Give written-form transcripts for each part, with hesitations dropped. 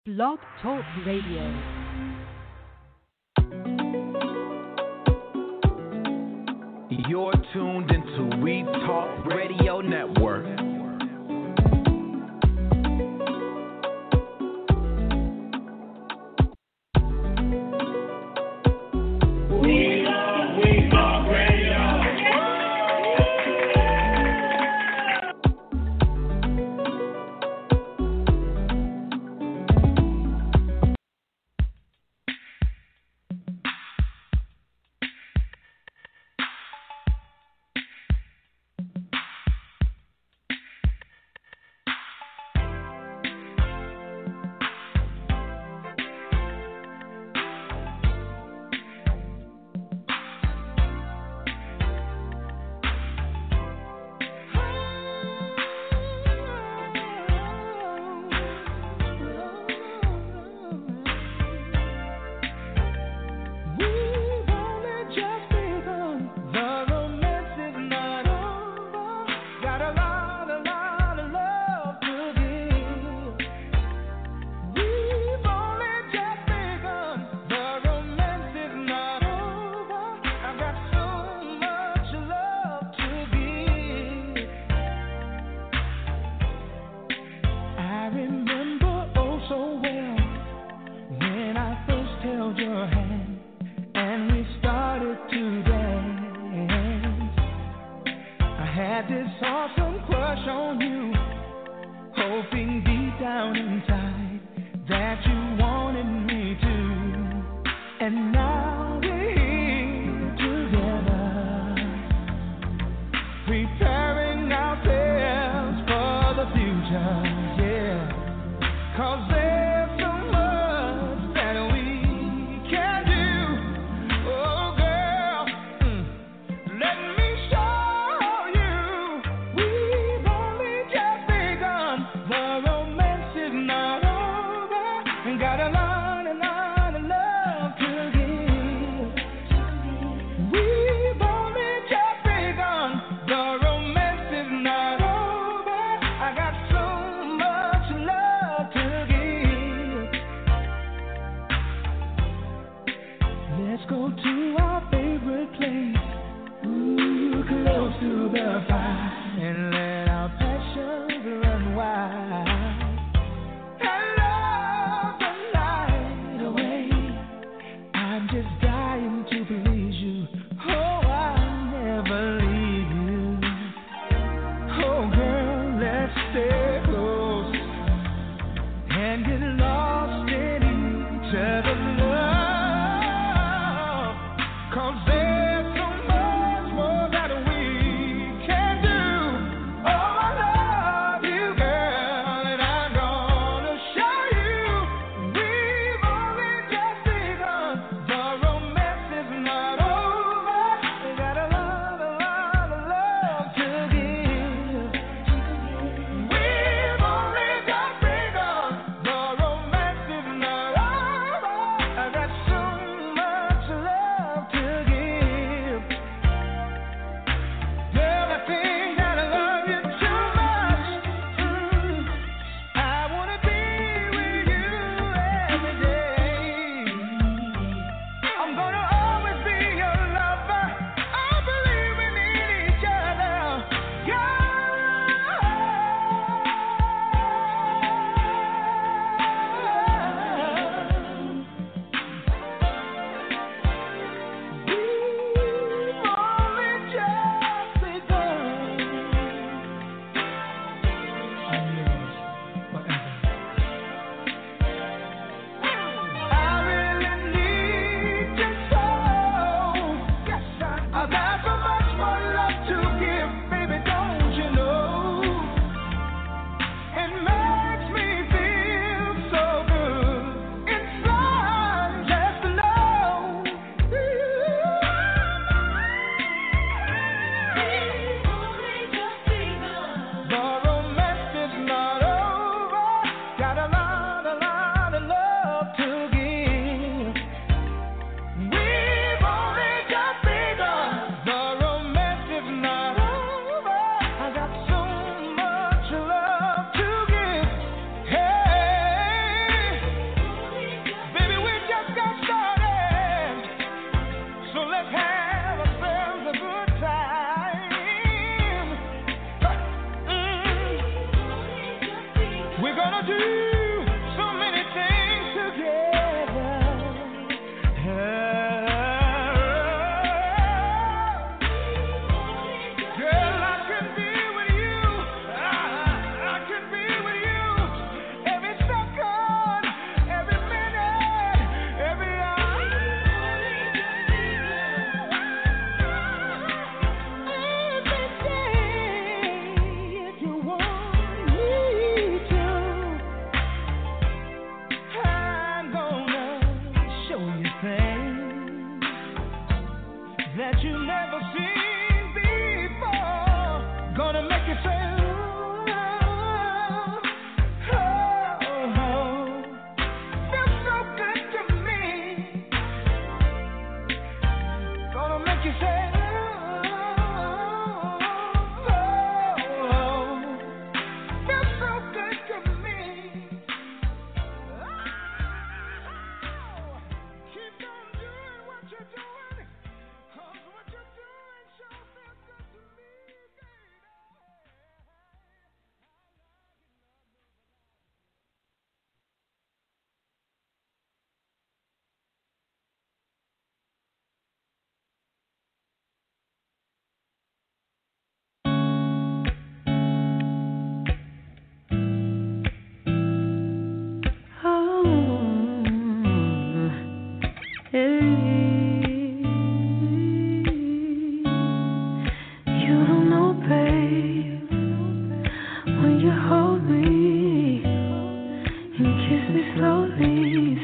Blog Talk Radio. You're tuned into We Talk Radio Network. Light.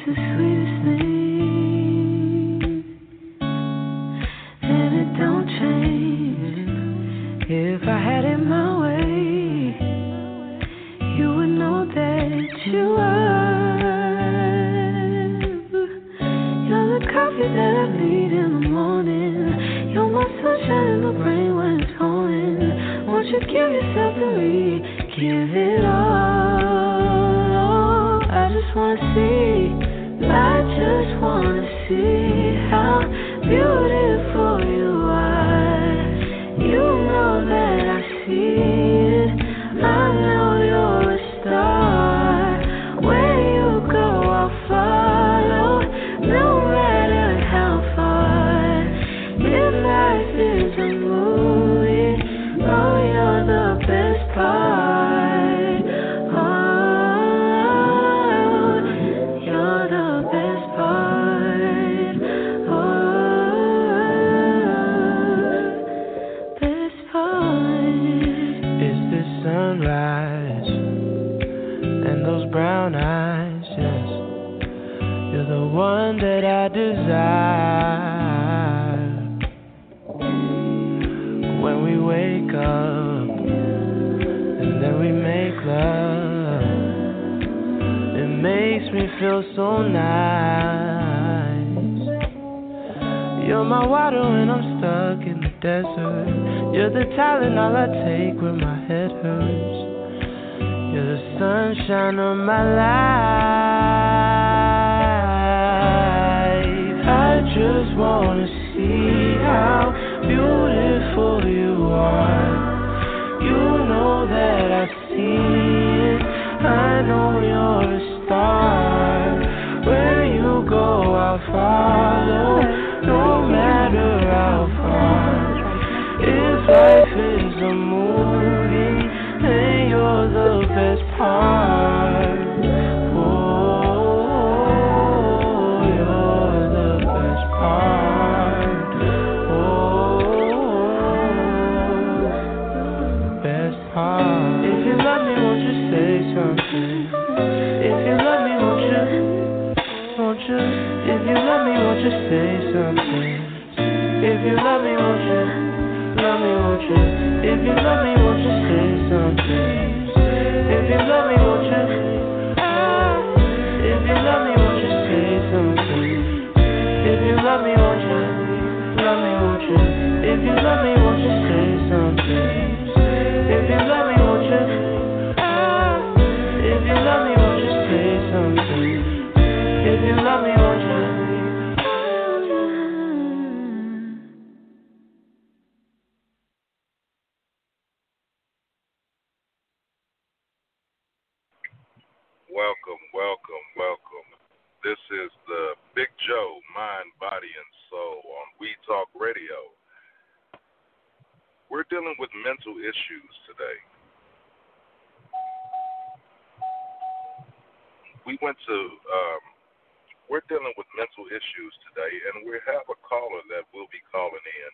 the sweetest thing, and it don't change. If I had it my way, you would know that you are. You're the coffee that I need in the morning. You're my sunshine in the rain when it's pouring. Won't you give yourself to me? Give it all. I just wanna see. I just wanna see how beautiful you are. You know that I see it. I know you're a star. Where you go, I'll follow, no matter how far. If life is a movie, oh, you're the best part. Oh, you're the best part. Oh, best part. It's the sunrise and those brown eyes, yes. You're the one that I desire. When we wake up and then we make love, it makes me feel so nice. You're my water when I'm stuck in the desert. You're the Tylenol I take when my head hurts. You're the sunshine of my life. I just wanna see how beautiful you are. You know that I see it. I know you're a star. Where you go, I'll follow, no matter how far. If life is a movie, then you're the best part. Oh, you're the best part. Oh, best part. If you love me, won't you say something? If you love me, won't you? If you love me, won't you say something? If you love me, won't you? Love me, won't you? If you love me, won't you say something? If you love me, won't you? If you love me, won't you say something? If you love me, won't you? Love me, won't you? If you love me, won't you say something? If you love me, won't you? If you love me, won't you say something? If you love me, won't you? Welcome, welcome, welcome. This is the Big Joe, Mind, Body, and Soul on We Talk Radio. We're dealing with mental issues today. We're dealing with mental issues today, and we have a caller that will be calling in.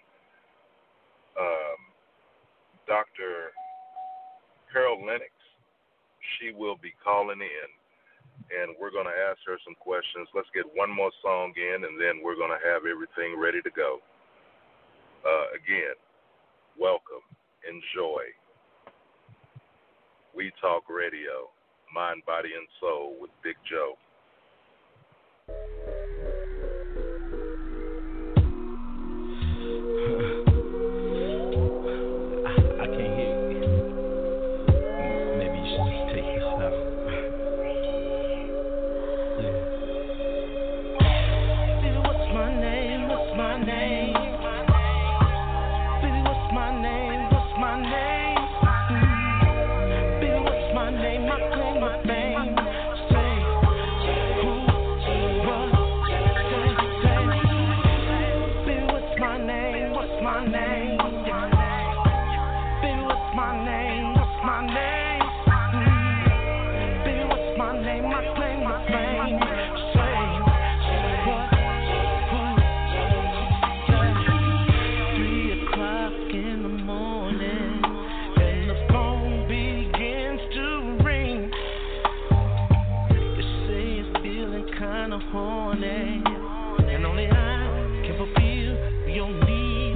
Dr. Carol Lennox, she will be calling in, and we're going to ask her some questions. Let's get one more song in, and then we're going to have everything ready to go. Again, welcome, enjoy. We Talk Radio, Mind, Body, and Soul with Big Joe. I can't hear you. Maybe you should just take this out. Yeah. Baby, what's my name? What's my name? Baby, what's my name? What's my name? Baby, what's my name? My claim, my fame. Say morning, and only I can fulfill your needs.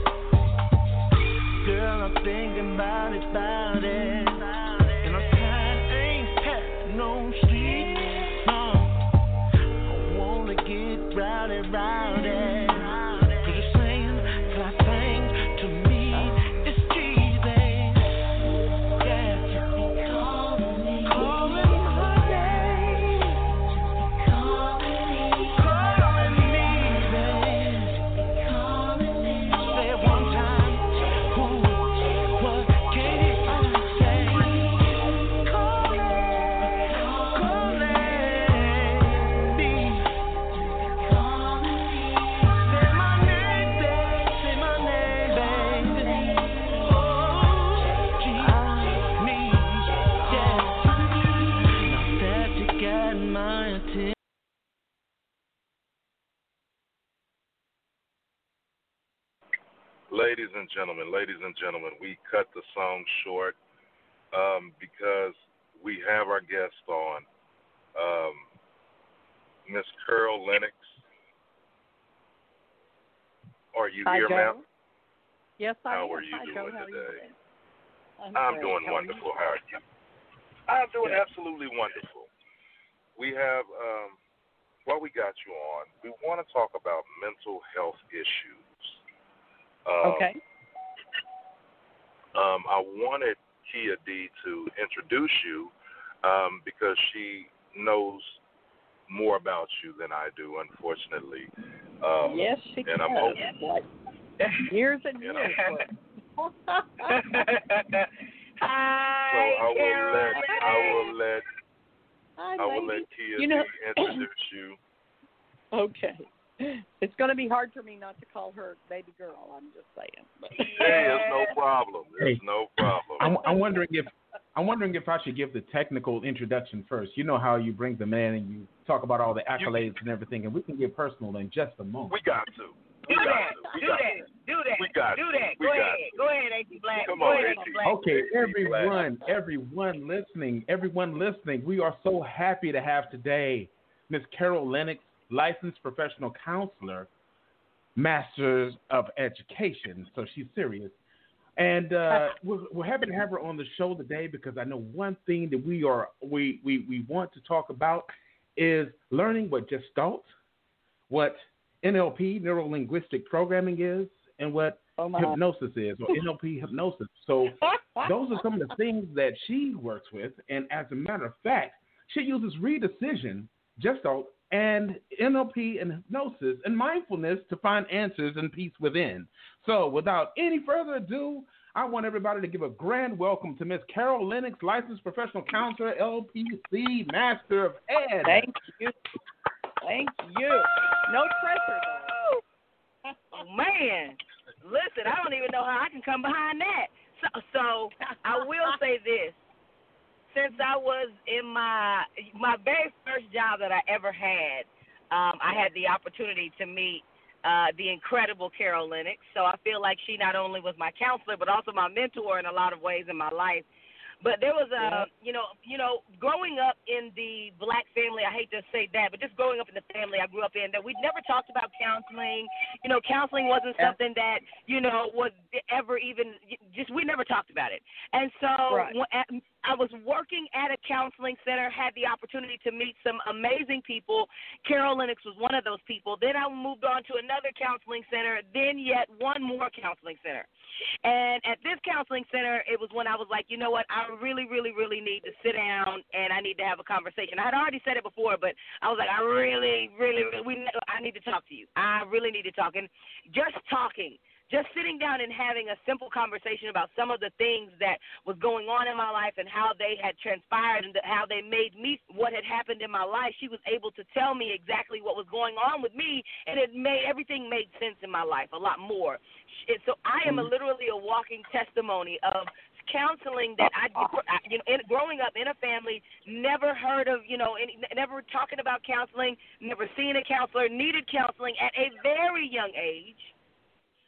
Girl, I'm thinking about it, and I'm tired, ain't had no sleep. No, I wanna get rowdy. Ladies and gentlemen, we cut the song short because we have our guest on, Miss Carol Lennox. Are you here, ma'am? Yes, I am. How are you doing today? I'm doing wonderful. How are you? I'm doing absolutely wonderful. We have, while we got you on, we want to talk about mental health issues. Okay. I wanted Kia D to introduce you because she knows more about you than I do, unfortunately. Yes, she and does. I'm hoping, like years and years. Hi, I will let Kia D introduce you. Okay. It's going to be hard for me not to call her baby girl. I'm just saying. Hey, it's no problem. It's no problem. I'm wondering if I should give the technical introduction first. You know how you bring them in and you talk about all the accolades and everything, and we can get personal in just a moment. We got to. Do that. Go ahead, A.T. Black. Come on, A.T. Black. Okay, everyone listening, we are so happy to have today Miss Carol Lennox, licensed professional counselor, Masters of Education. So she's serious. And we're happy to have her on the show today because I know one thing that we want to talk about is learning what Gestalt, what NLP, neuro-linguistic programming is, and what hypnosis is, or NLP hypnosis. So those are some of the things that she works with. And as a matter of fact, she uses redecision, Gestalt, and NLP and hypnosis and mindfulness to find answers and peace within. So without any further ado, I want everybody to give a grand welcome to Miss Carol Lennox, licensed professional counselor, LPC, Master of Ed. Thank you. No pressure, though. Oh, man. Listen, I don't even know how I can come behind that. So I will say this. Since I was in my very first job that I ever had, I had the opportunity to meet the incredible Carol Lennox. So I feel like she not only was my counselor, but also my mentor in a lot of ways in my life. But there was growing up in the black family, I hate to say that, but just growing up in the family I grew up in, that we never talked about counseling. Counseling wasn't something that, was ever even, we never talked about it. And so I was working at a counseling center, had the opportunity to meet some amazing people. Carol Lennox was one of those people. Then I moved on to another counseling center, then yet one more counseling center. And at this counseling center, it was when I was like, you know what, I really, really, really need to sit down and I need to have a conversation. I had already said it before, but I was like, I really, really, I need to talk to you. I really need to talk. And just talking, just sitting down and having a simple conversation about some of the things that was going on in my life and how they had transpired and how they made me what had happened in my life. She was able to tell me exactly what was going on with me, and everything made sense in my life a lot more. So I am literally a walking testimony of counseling that growing up in a family, never heard of, never talking about counseling, never seen a counselor, needed counseling at a very young age.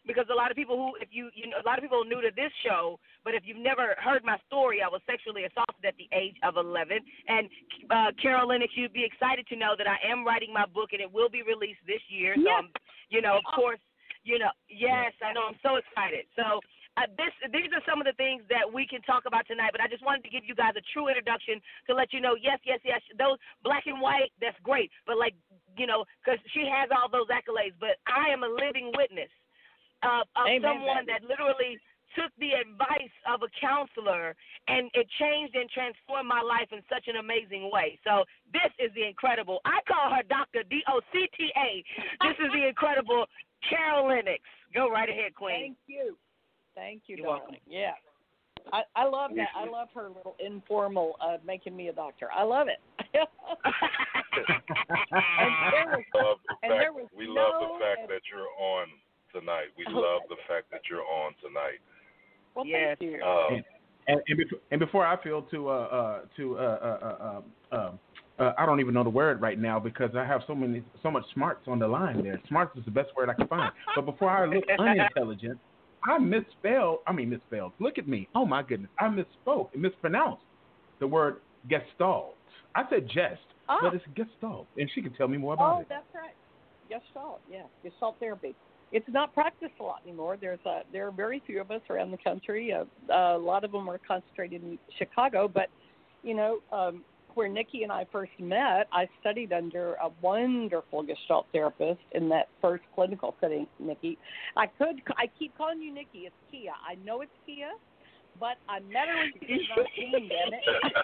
because a lot of people who, if a lot of people are new to this show, but if you've never heard my story, I was sexually assaulted at the age of 11. And Carol Lennox, you'd be excited to know that I am writing my book, and it will be released this year. Yes. So, of course, yes, I know, I'm so excited. So these are some of the things that we can talk about tonight, but I just wanted to give you guys a true introduction to let you know, yes, those black and white, that's great, but because she has all those accolades, but I am a living witness of someone that literally took the advice of a counselor, and it changed and transformed my life in such an amazing way. So this is the incredible, I call her Dr. DOCTA. This is the incredible Carol Lennox. Go right ahead, Queen. Thank you, You're darling. Welcome. Yeah. I love that. I love her little informal making me a doctor. I love it. We love the fact that you're on tonight. We love the fact that you're on tonight. Well, thank you. And before I feel I don't even know the word right now because I have so much smarts on the line there. Smarts is the best word I can find. But before I look unintelligent, I misspelled. Look at me. Oh my goodness. I misspoke and mispronounced the word gestalt. I said jest, but it's gestalt. And she can tell me more about it. Oh, that's right. Gestalt, yeah. Gestalt therapy. It's not practiced a lot anymore. There are very few of us around the country. A lot of them are concentrated in Chicago. But, where Nikki and I first met, I studied under a wonderful Gestalt therapist in that first clinical setting, Nikki. I keep calling you Nikki. It's Kia. I know it's Kia, but I met her when she was 19, damn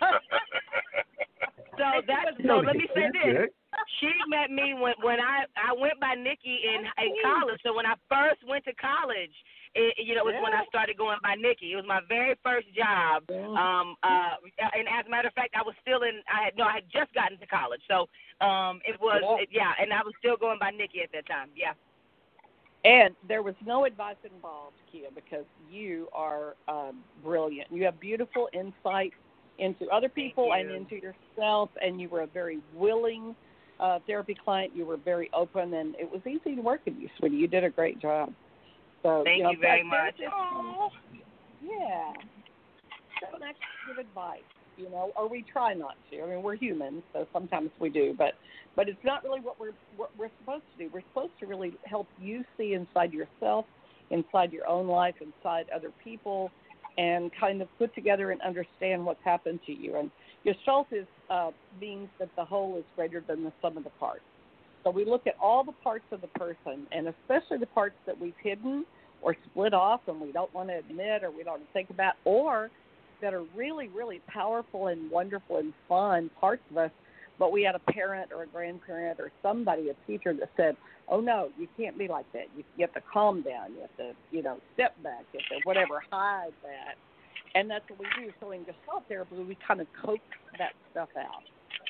it. So let me say this. She met me when I went by Nikki in college. So when I first went to college, it was when I started going by Nikki. It was my very first job. And as a matter of fact, I was still I had just gotten to college. So it was, and I was still going by Nikki at that time. Yeah. And there was no advice involved, Kia, because you are brilliant. You have beautiful insight into other people and into yourself, and you were a very willing therapy client. You were very open, and it was easy to work with you, sweetie. You did a great job. So, Thank you very much. Yeah. Don't actually give advice, or we try not to. I mean, we're humans, so sometimes we do, but it's not really what we're supposed to do. We're supposed to really help you see inside yourself, inside your own life, inside other people, and kind of put together and understand what's happened to you. And Gestalt means that the whole is greater than the sum of the parts. So we look at all the parts of the person, and especially the parts that we've hidden or split off and we don't want to admit or we don't want to think about, or that are really, really powerful and wonderful and fun parts of us, but we had a parent or a grandparent or somebody, a teacher that said, oh, no, you can't be like that. You have to calm down. You have to, step back. You have to whatever, hide that. And that's what we do. So in Gestalt therapy, we kind of coax that stuff out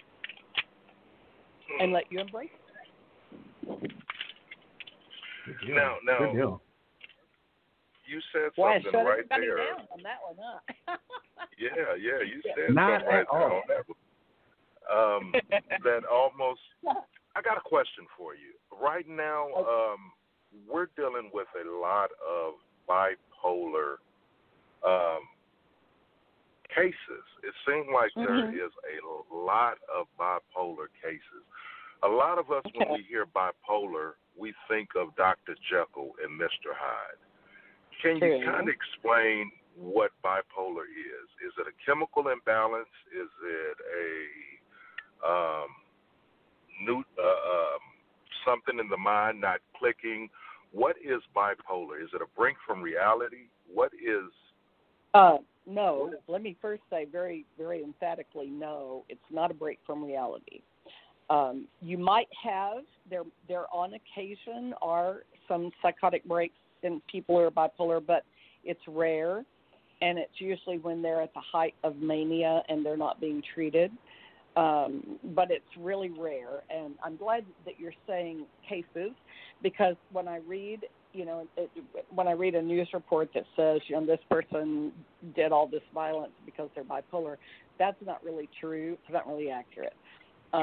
and let you embrace it. Now, Good deal. You said something right there. Down on that one, huh? Yeah, you said Not something right at there all. on that one. That almost. I got a question for you. Right now, we're dealing with a lot of bipolar cases. It seems like there is a lot of bipolar cases. A lot of us, when we hear bipolar, we think of Dr. Jekyll and Mr. Hyde. Can you kind of explain what bipolar is? Is it a chemical imbalance? Is it a something in the mind not clicking? What is bipolar? Is it a break from reality? What is? No. Let me first say very, very emphatically, no. It's not a break from reality. You might have there on occasion are some psychotic breaks in people who are bipolar, but it's rare, and it's usually when they're at the height of mania and they're not being treated. But it's really rare, and I'm glad that you're saying cases, because when I read, when I read a news report that says, this person did all this violence because they're bipolar, that's not really true. It's not really accurate.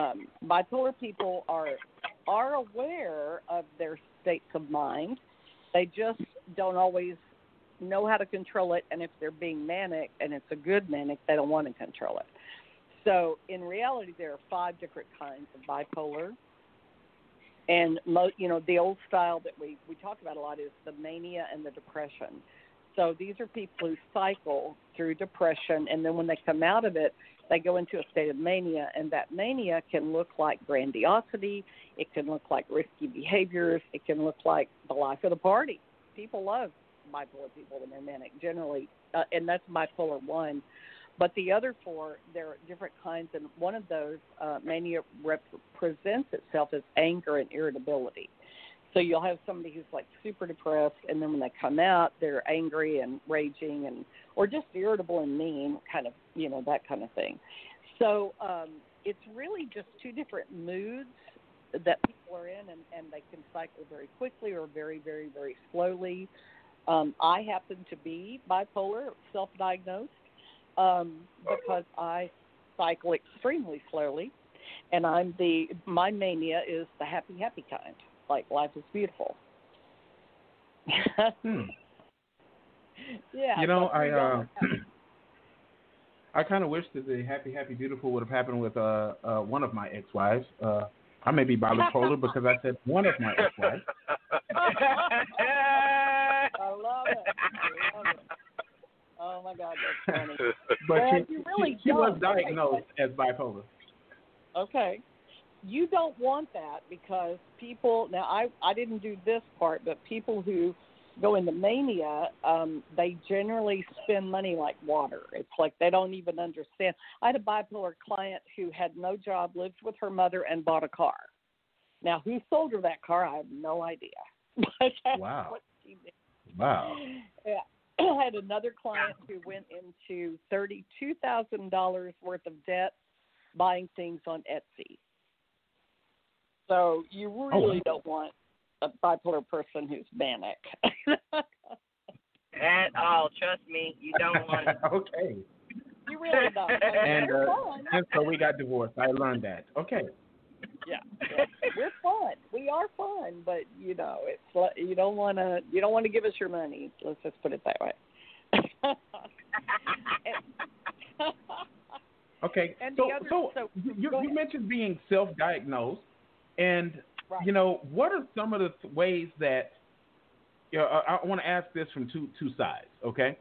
Bipolar people are aware of their states of mind, They just don't always know how to control it, and if they're being manic and it's a good manic, they don't want to control it. So in reality, there are 5 different kinds of bipolar. And, the old style that we talk about a lot is the mania and the depression. So these are people who cycle through depression, and then when they come out of it, they go into a state of mania, and that mania can look like grandiosity. It can look like risky behaviors. It can look like the life of the party. People love bipolar people when they're manic, generally, and that's bipolar 1. But the other 4, there are different kinds, and one of those, mania represents itself as anger and irritability. So you'll have somebody who's like super depressed, and then when they come out, they're angry and raging or just irritable and mean, kind of, that kind of thing. So it's really just 2 different moods that people are in, and they can cycle very quickly or very, very, very slowly. I happen to be bipolar, self-diagnosed, because I cycle extremely slowly, and my mania is the happy kind. Like, life is beautiful. Yeah. I kind of wish that the happy, beautiful would have happened with one of my ex-wives. I may be bipolar because I said one of my ex-wives. I love it. Oh, my God, that's funny. But well, she was diagnosed as bipolar. Okay. You don't want that because people, now I didn't do this part, but people who go into mania, they generally spend money like water. It's like they don't even understand. I had a bipolar client who had no job, lived with her mother, and bought a car. Now, who sold her that car, I have no idea. But that's what she did. Wow. Yeah. I had another client who went into $32,000 worth of debt buying things on Etsy. So you really don't want a bipolar person who's manic. At all. Trust me, you don't want it. Okay. You really don't. And so we got divorced. I learned that. Okay. Yeah. We're fun. We are fun, but it's you don't want to give us your money. Let's just put it that way. Okay. And so you mentioned being self-diagnosed, and what are some of the ways that I want to ask this from two sides. Okay.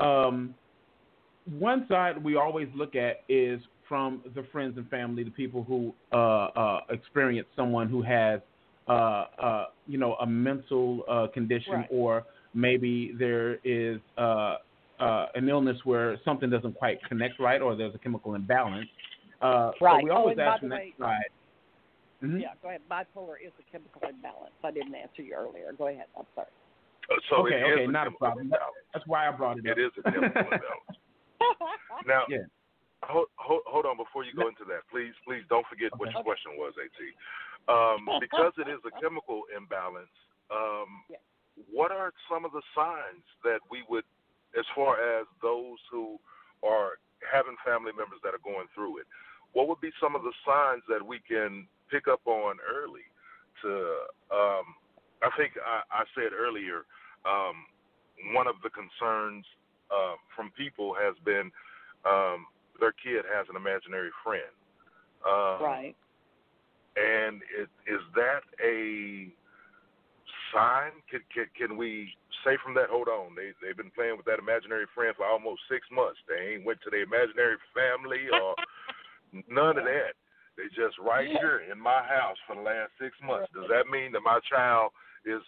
One side we always look at is from the friends and family, the people who experience someone who has a mental condition, or maybe there is an illness where something doesn't quite connect right, or there's a chemical imbalance. So we always ask from that side. Mm-hmm. Yeah, go ahead. Bipolar is a chemical imbalance. I didn't answer you earlier. Go ahead. I'm sorry. Okay, not a problem. That's why I brought it up. It is a chemical imbalance. Now, hold on before you go into that. Please don't forget what your question was, AT. Because it is a chemical imbalance, what are some of the signs that we would, as far as those who are having family members that are going through it, what would be some of the signs that we can pick up on early to, I think I said earlier, one of the concerns from people has been their kid has an imaginary friend. Right. And is that a sign? Can we say from that, hold on, they've been playing with that imaginary friend for almost 6 months. They ain't went to their imaginary family or none of that. They just right here in my house for the last 6 months. Does that mean that my child is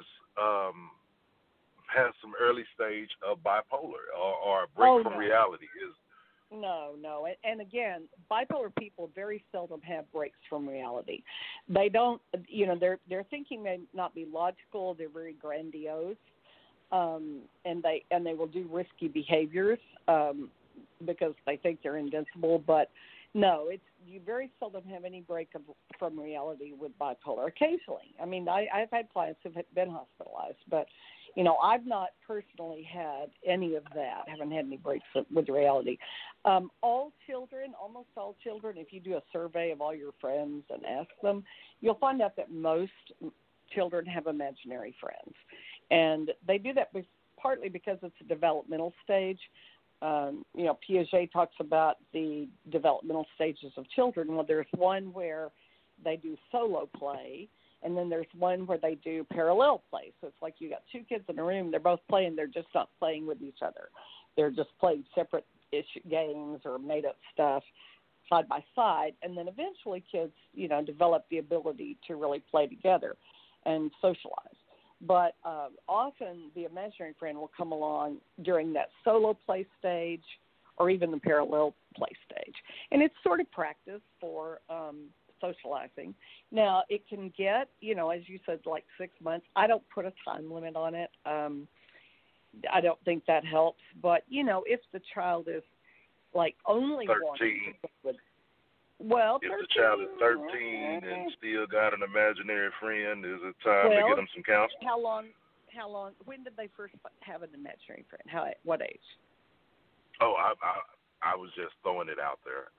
has some early stage of bipolar or a break from reality? No. And again, bipolar people very seldom have breaks from reality. They don't, their thinking may not be logical. They're very grandiose, and they will do risky behaviors because they think they're invincible. But no, you very seldom have any break from reality with bipolar. Occasionally, I mean, I've had clients who've been hospitalized, but I've not personally had any of that. I haven't had any breaks with reality. Almost all children, if you do a survey of all your friends and ask them, you'll find out that most children have imaginary friends. And they do that partly because it's a developmental stage. Piaget talks about the developmental stages of children. Well, there's one where they do solo play, and then there's one where they do parallel play. So it's like you got two kids in a room, they're both playing, they're just not playing with each other. They're just playing separate games or made-up stuff side by side, and then eventually kids, develop the ability to really play together and socialize. But often the imaginary friend will come along during that solo play stage or even the parallel play stage. And it's sort of practice for socializing. Now, it can get, as you said, like 6 months. I don't put a time limit on it. I don't think that helps. But, if the child is like only 13. wanting to well, if 13, the child is 13 and still got an imaginary friend, is it time to get them some counseling? How long? When did they first have an imaginary friend? What age? Oh, I was just throwing it out there.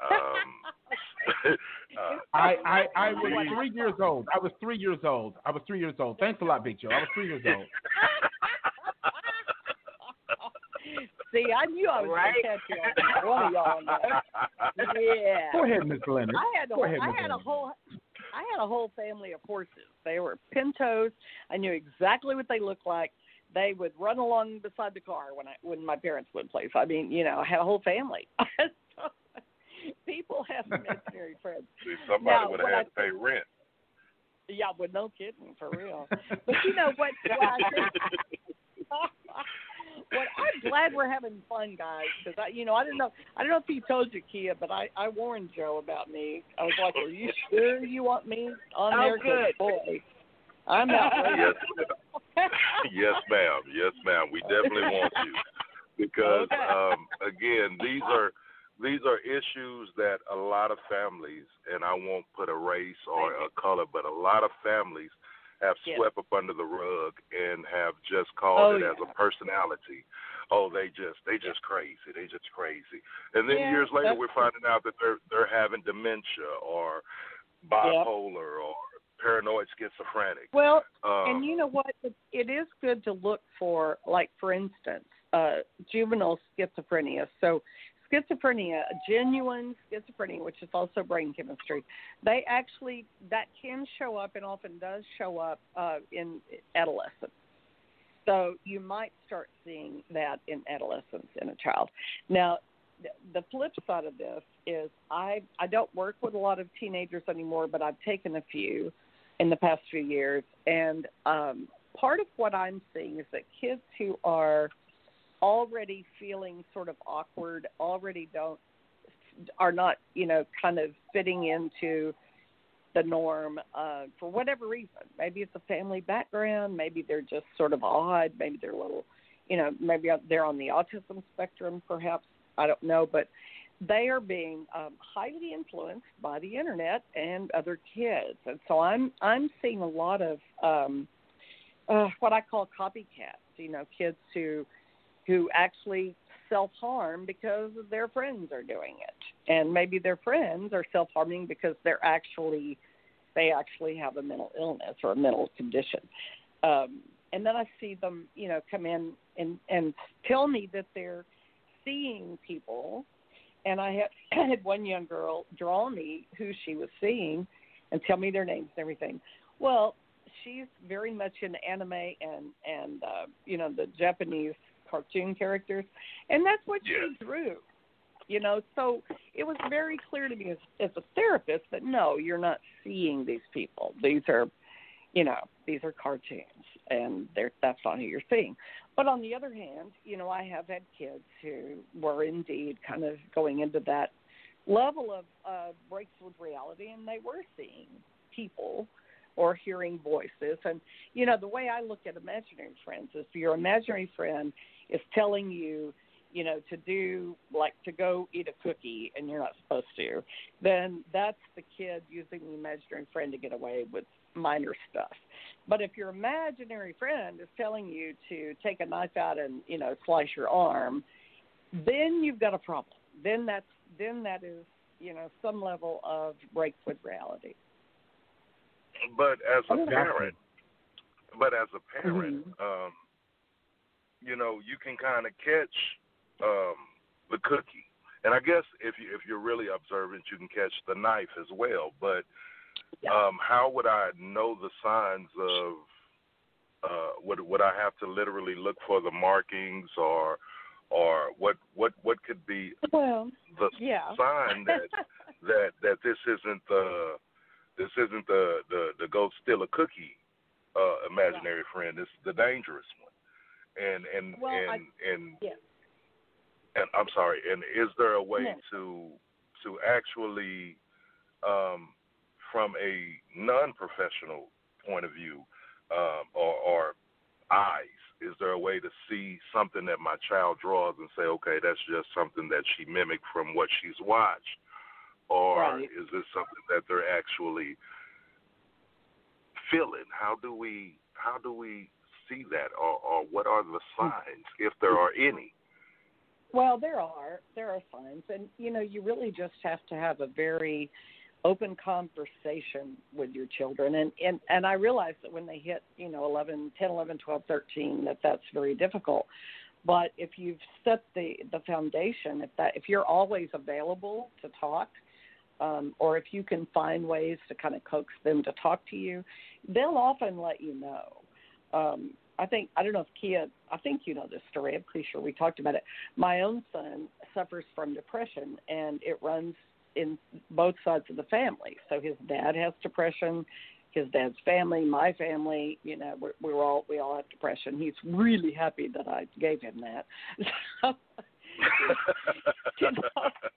I was 3 years old. I was 3 years old. Thanks a lot, Big Joe. I was 3 years old. See, I knew I was going to catch you on one of y'all. Yeah. Go ahead, Miss Leonard. I had a whole family of horses. They were pintos. I knew exactly what they looked like. They would run along beside the car when my parents would play. So, I had a whole family. People have imaginary friends. See, somebody would have had to pay rent. Yeah, but no kidding, for real. But you know what? Well, I'm glad we're having fun, guys, because I don't know if he told you, Kia, but I warned Joe about me. I was like, "Are you sure you want me on there?" Good. Boy, I'm not ready. Yes, ma'am. Yes, ma'am. We definitely want you because, again, these are issues that a lot of families, and I won't put a race or a color, but a lot of families have swept up under the rug and have just called it as a personality. Oh, they just crazy. They just crazy. And then years later, we're finding out that they're having dementia or bipolar or paranoid schizophrenic. Well, and you know what? It is good to look for, like, for instance, juvenile schizophrenia. So schizophrenia, genuine schizophrenia, which is also brain chemistry, that can show up and often does show up in adolescence. So you might start seeing that in adolescence in a child. Now, the flip side of this is I don't work with a lot of teenagers anymore, but I've taken a few in the past few years. And part of what I'm seeing is that kids who are already feeling sort of awkward, are not, kind of fitting into the norm for whatever reason. Maybe it's a family background. Maybe they're just sort of odd. Maybe they're a little, maybe they're on the autism spectrum, perhaps. I don't know. But they are being highly influenced by the internet and other kids. And so I'm seeing a lot of what I call copycats, kids who actually self-harm because their friends are doing it. And maybe their friends are self-harming because they actually have a mental illness or a mental condition. And then I see them, come in and tell me that they're seeing people. And I had one young girl draw me who she was seeing and tell me their names and everything. Well, she's very much into anime and the Japanese cartoon characters, and that's what she drew. So it was very clear to me as a therapist that no, you're not seeing these people. These are cartoons, and that's not who you're seeing. But on the other hand, I have had kids who were indeed kind of going into that level of breaks with reality, and they were seeing people or hearing voices. And, the way I look at imaginary friends is your imaginary friend is telling you, to go eat a cookie and you're not supposed to, then that's the kid using the imaginary friend to get away with minor stuff. But if your imaginary friend is telling you to take a knife out and, slice your arm, then you've got a problem. Then that is, some level of break with reality. But as a parent, But as a parent, you know, you can kind of catch the cookie. And I guess if you're really observant, you can catch the knife as well. But how would I know the signs of? Would I have to literally look for the markings, or what could be the sign that this isn't the go steal a cookie imaginary friend? It's the dangerous one. And I'm sorry. And is there a way to actually, from a non-professional point of view, or eyes, is there a way to see something that my child draws and say, okay, that's just something that she mimicked from what she's watched, or is this something that they're actually feeling? How do we see that, or what are the signs, if there are any? Well, there are signs, and you know, you really just have to have a very open conversation with your children, and I realize that when they hit, you know, 10, 11, 12, 13, that's very difficult. But if you've set the foundation, if you're always available to talk, or if you can find ways to kind of coax them to talk to you, they'll often let you know. I don't know if Kia, I think you know this story. I'm pretty sure we talked about it. My own son suffers from depression, and it runs in both sides of the family. So his dad has depression, his dad's family, my family, you know, we all have depression. He's really happy that I gave him that. So, you know,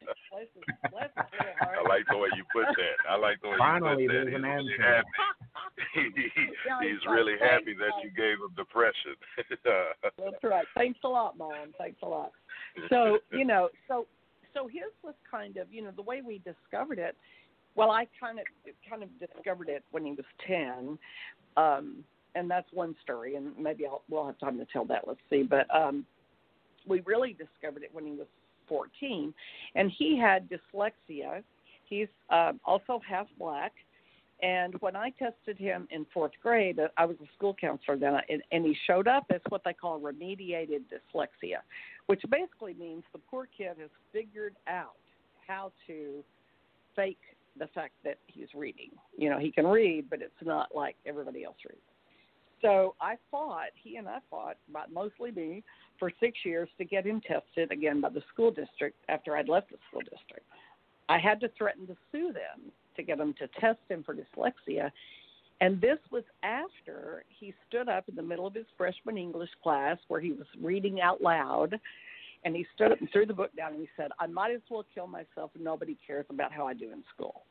I like the way you put that. Finally, there's an answer. He's really happy that you gave him depression. That's right. Thanks a lot, Mom. Thanks a lot. So, you know, so his was kind of, you know, the way we discovered it. Well, I kind of discovered it when he was 10, and that's one story, and maybe we'll have time to tell that. Let's see, but we really discovered it when he was 14, and he had dyslexia. He's also half black, and when I tested him in 4th grade, I was a school counselor then, and he showed up as what they call remediated dyslexia, which basically means the poor kid has figured out how to fake the fact that he's reading. You know, he can read, but it's not like everybody else reads. So he and I fought, mostly me, for 6 years to get him tested again by the school district after I'd left the school district. I had to threaten to sue them to get them to test him for dyslexia. And this was after he stood up in the middle of his freshman English class where he was reading out loud, and he stood up and threw the book down, and he said, I might as well kill myself and nobody cares about how I do in school.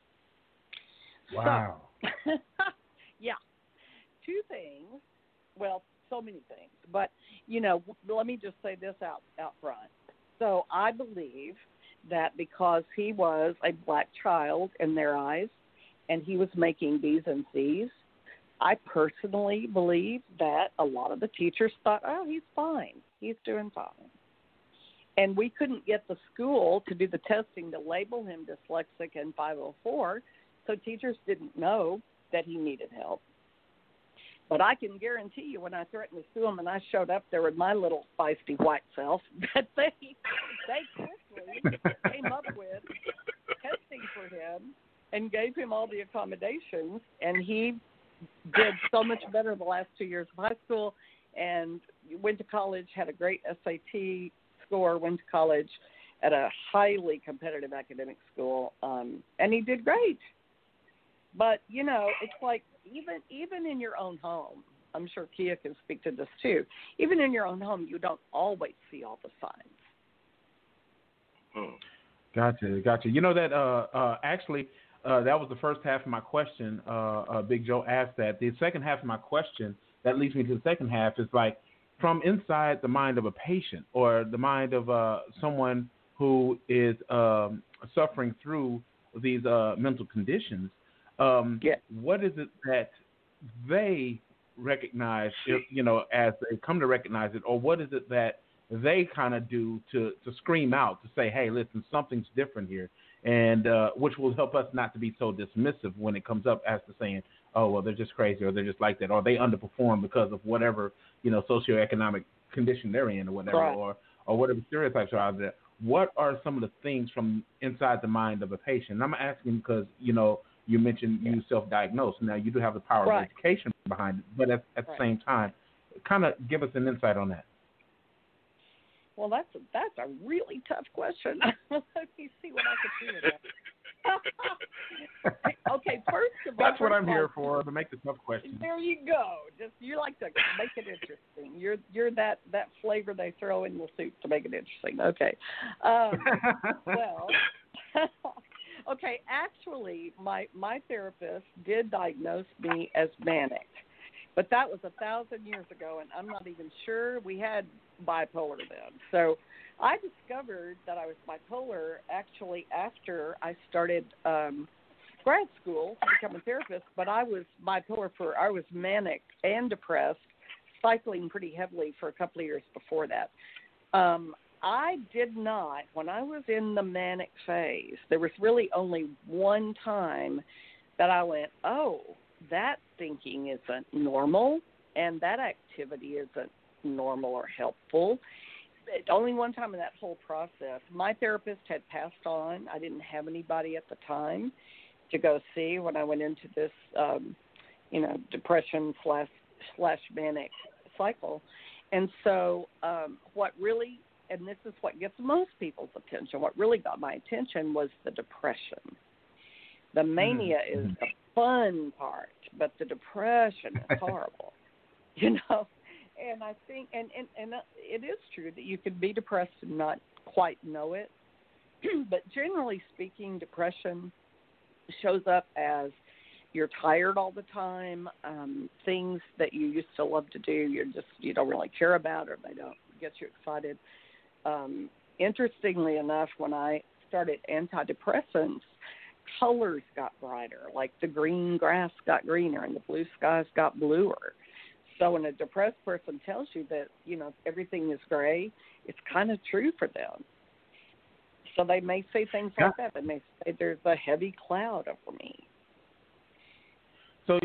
Wow. So, yeah. 2 things. Well, so many things. But, you know, let me just say this out front. So I believe that because he was a black child in their eyes and he was making B's and C's, I personally believe that a lot of the teachers thought, oh, he's fine. He's doing fine. And we couldn't get the school to do the testing to label him dyslexic and 504, so teachers didn't know that he needed help. But I can guarantee you when I threatened to sue him and I showed up there with my little feisty white self, that they quickly came up with testing for him and gave him all the accommodations, and he did so much better the last 2 years of high school and went to college, had a great SAT score, went to college at a highly competitive academic school, and he did great. But, you know, it's like even in your own home, I'm sure Kia can speak to this too, even in your own home, you don't always see all the signs. Gotcha. You know that actually that was the first half of my question. Big Joe asked that. The second half of my question, that leads me to the second half, is like from inside the mind of a patient or the mind of someone who is suffering through these mental conditions. What is it that they recognize, you know, as they come to recognize it, or what is it that they kind of do to scream out to say, hey, listen, something's different here? and which will help us not to be so dismissive when it comes up as to saying, oh, well, they're just crazy, or they're just like that, or they underperform because of whatever, socioeconomic condition they're in, or whatever, right. or whatever stereotypes are out there. What are some of the things from inside the mind of a patient? And I'm asking because, you mentioned you self-diagnosed. Now, you do have the power of education behind it, but at the same time, kind of give us an insight on that. Well, that's a really tough question. Let me see what I can do with that. Okay, first of all, that's what I'm here for, to make the tough questions. There you go. You like to make it interesting. You're that flavor they throw in the soup to make it interesting. Okay. Well, okay. Actually, my therapist did diagnose me as manic, but that was 1,000 years ago, and I'm not even sure we had bipolar then. So I discovered that I was bipolar actually after I started grad school to become a therapist, but I was bipolar I was manic and depressed, cycling pretty heavily for a couple of years before that. I did not, when I was in the manic phase, there was really only one time that I went, oh, that thinking isn't normal and that activity isn't normal or helpful. Only one time in that whole process. My therapist had passed on. I didn't have anybody at the time to go see when I went into this, depression slash manic cycle. And so what really, and this is what gets most people's attention, what really got my attention was the depression. The mania is the fun part, but the depression is horrible, And I think, and it is true that you can be depressed and not quite know it. But generally speaking, depression shows up as you're tired all the time, things that you used to love to do, you don't really care about, or they don't get you excited. Interestingly enough, when I started antidepressants, colors got brighter, like the green grass got greener and the blue skies got bluer. So when a depressed person tells you that, everything is gray, it's kind of true for them. So they may say things like that. They may say there's a heavy cloud over me. So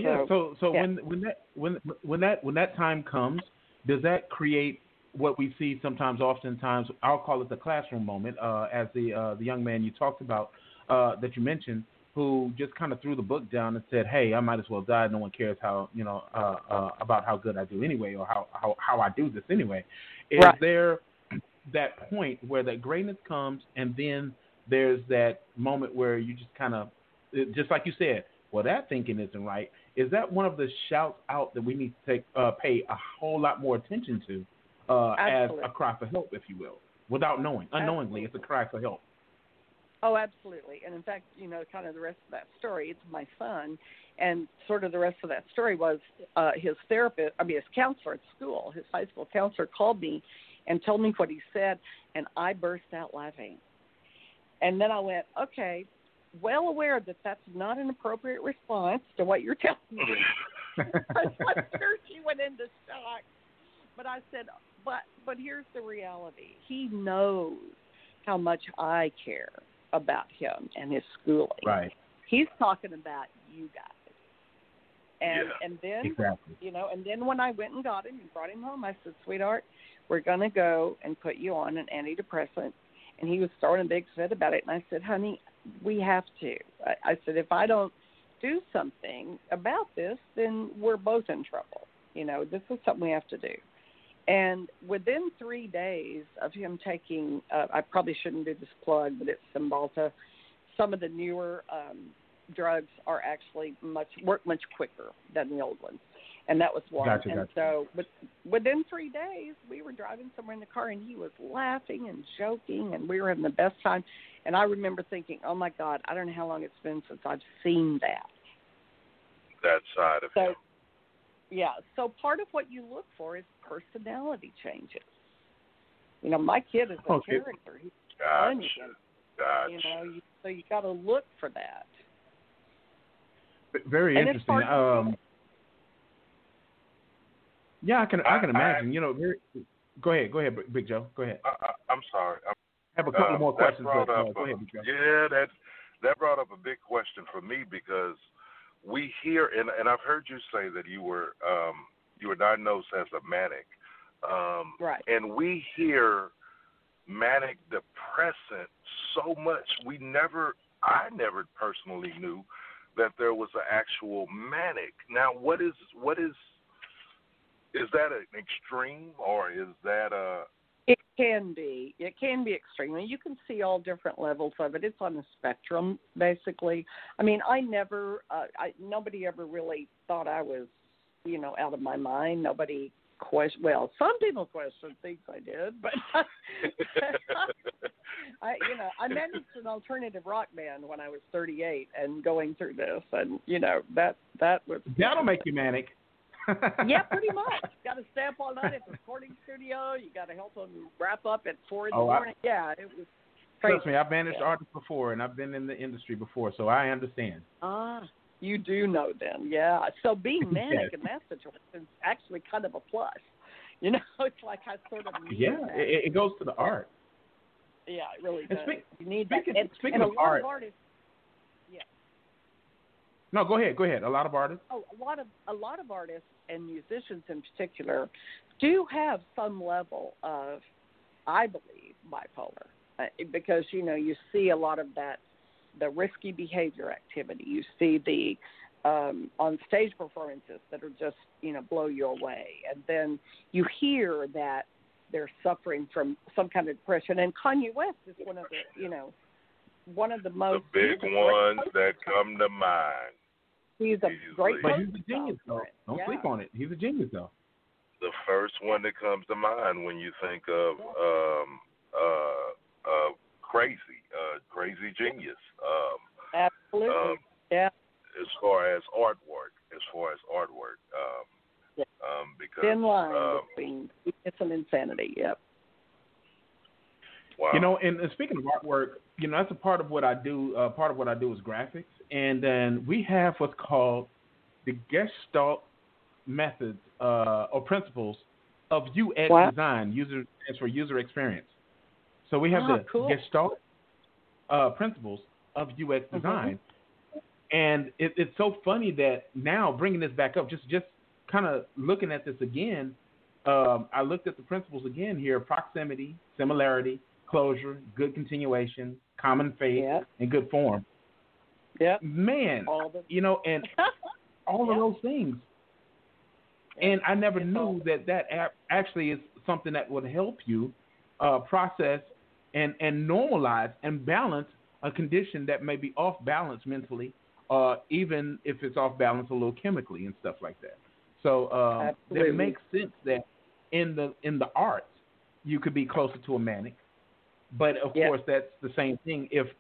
when that time comes, does that create what we see oftentimes, I'll call it the classroom moment, as the young man you talked about, that you mentioned, who just kind of threw the book down and said, hey, I might as well die. No one cares how, about how good I do anyway, or how I do this anyway. Is there that point where that greatness comes, and then there's that moment where you just kind of, just like you said, well, that thinking isn't right. Is that one of the shouts out that we need to pay a whole lot more attention to as a cry for help, if you will, without knowing? Unknowingly, it's a cry for help. Oh, absolutely. And in fact, kind of the rest of that story, it's my son. And sort of the rest of that story was his counselor at school, his high school counselor called me and told me what he said, and I burst out laughing. And then I went, okay, well aware that that's not an appropriate response to what you're telling me. I'm sure she went into shock. But I said, but here's the reality. He knows how much I care about him and his schooling. Right. He's talking about you guys. And then, exactly. And then when I went and got him and brought him home, I said, sweetheart, we're going to go and put you on an antidepressant. And he was throwing a big fit about it. And I said, honey, we have to. I said, if I don't do something about this, then we're both in trouble. This is something we have to do. And within 3 days of him taking, I probably shouldn't do this plug, but it's Cymbalta. Some of the newer drugs are actually work much quicker than the old ones. And that was one. Gotcha. So within 3 days, we were driving somewhere in the car, and he was laughing and joking, and we were having the best time. And I remember thinking, oh, my God, I don't know how long it's been since I've seen that. That side of him. Yeah, so part of what you look for is personality changes. My kid is a character. He's funny. Gotcha. So you got to look for that. Very and interesting. Yeah, I can imagine. Go ahead, Big Joe. Go ahead. I'm sorry. I have a couple more questions. But, go ahead, Big Joe. Yeah, that brought up a big question for me because we hear, and I've heard you say that you were diagnosed as a manic, Right. and we hear manic depressant so much. I never personally knew that there was an actual manic. Now, is that an extreme, or is that a? It can be. It can be extreme. And you can see all different levels of it. It's on the spectrum, basically. I mean, nobody ever really thought I was, out of my mind. Nobody questioned. Well, some people questioned things I did, but I managed an alternative rock band when I was 38 and going through this, and that was. That'll make you manic. Yeah, pretty much. Got to stay up all night at the recording studio. You got to help them wrap up at 4 in the morning. Yeah, it was crazy. Trust me, I've managed artists before, and I've been in the industry before, so I understand. You do know then, yeah. So being manic Yes. in that situation is actually kind of a plus. It's like I sort of need that. It goes to the art. Yeah, it really does. You need speaking, that. Speaking and of a lot art, of artists. Yeah. No, go ahead. A lot of artists. Oh, a lot of artists and musicians in particular do have some level of, I believe, bipolar, because you see a lot of that, the risky behavior activity. You see the on stage performances that are just blow you away, and then you hear that they're suffering from some kind of depression. And Kanye West is one of the most the big ones that come to mind. He's a great, but he's a genius though. Don't sleep on it. He's a genius though. The first one that comes to mind when you think of crazy genius. Absolutely. Yeah. As far as artwork, because thin line between it's an insanity. Yep. Wow. And speaking of artwork, that's a part of what I do. Part of what I do is graphics, and then we have what's called the Gestalt methods or principles of UX design. User stands for user experience. So we have the Gestalt principles of UX design, and it's so funny that now bringing this back up, just kind of looking at this again. I looked at the principles again here: proximity, similarity, closure, good continuation, common faith, and good form. Yeah, man, and all of those things. And I never knew that app actually is something that would help you process and normalize and balance a condition that may be off balance mentally, even if it's off balance a little chemically and stuff like that. So it makes sense that in the arts you could be closer to a manic, but of course that's the same thing if